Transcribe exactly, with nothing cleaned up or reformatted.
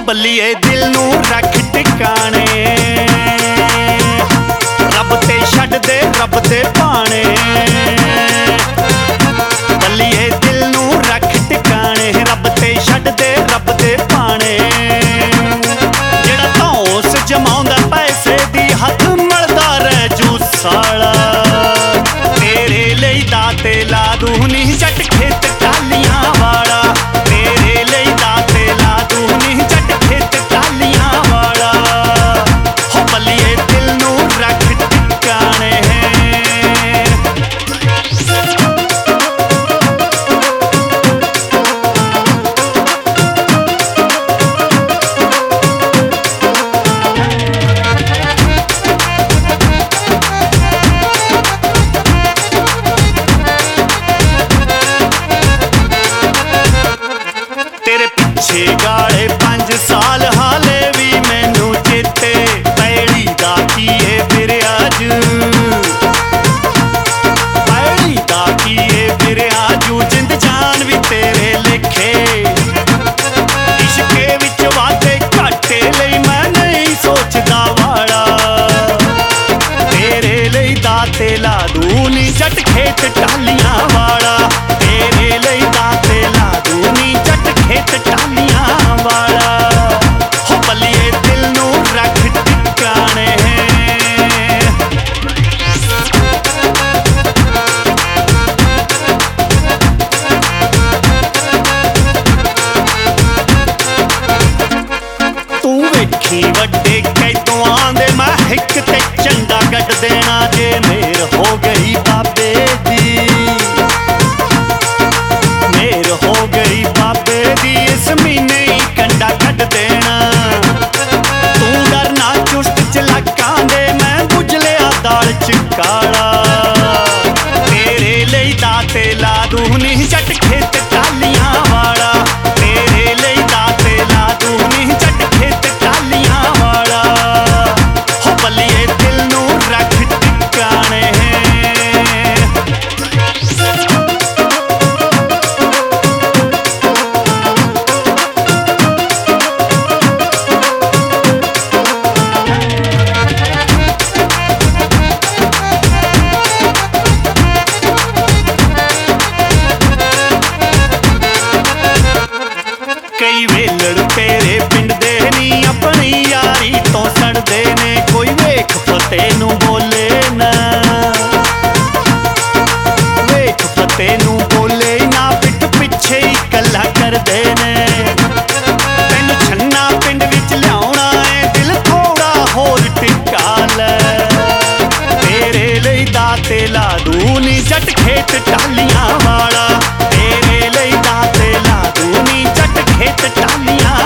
बल्लीए दिल नू रख टिकाने, रब ते छड्ड दे रब दे पाने। बल्लीए दिल नू रख टिकाने, रब ते छड्ड दे रब दे पाने। जेड़ा धौंस जमाउंदा पैसे दी हथ मलदा रह जू साला, तेरे लई दाते ला दूं नी जट खेत टालियां वाला। तेरे लई दाते ला दूं नी जट खेत टालियां वाला। हो बल्लीए दिल नू रख टिकाने। तेरे पिछे गाले पंज साल हाले भी मैनू चेते, पैड़ी दा कीए फिर अज, पैड़ी दा कीए फिर अजू। जिंद जान भी तेरे लेखे, इश्के विच वादे घाटे लई मैं नहीं सोचदा वाला। तेरे लई दाते ला दूं नी जट खेत टालियां वाला। तेरे लई दाते ला दूं नी जट खेत टालियां वाला। हो बल्लीए दिल नू रख टिकाने। तू वेखी वड्डे कैदों आंदे मैं हिक ते चंगा गड्ड देना। जे मेर हो गई बाबे दी, मेर हो गई बाबे दी, इस महीने ही कंडा कट देना। तू डरना चुस्त चलाकां दे, मैं बुझ लिया दाल च काला। तेरे लई दाते ला दूं नी जट खेत टालियां वाला। तेरे लई दाते ला दूं नी जट खेत टालियां वाला। हो बल्लीए दिल नू रख टिकाने। कई वेलड़ तेरे पिंड दे नी अपनी यारी तो सड़दे ने। कोई वेख फतेह नू बोले ना, वेख फतेह नू बोले ना, पिठ पिछे ही कला करदे ने। तैनू छन्ना पिंड विच लियाउणा है, दिल थोड़ा होर टिका लै। तेरे लई दाते ला दूं नी जट खेत टालियां वाला। तेरे लई दाते ला दूं नी जट खेत टालियां